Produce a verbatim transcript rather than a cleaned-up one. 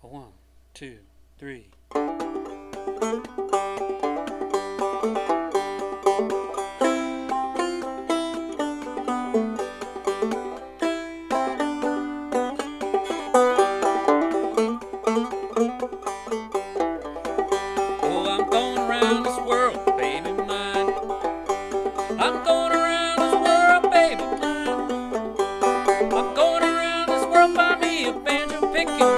One, two, three. Oh, I'm going around this world, baby mine. I'm going around this world, baby mine. I'm going around this world, buy me a banjo picking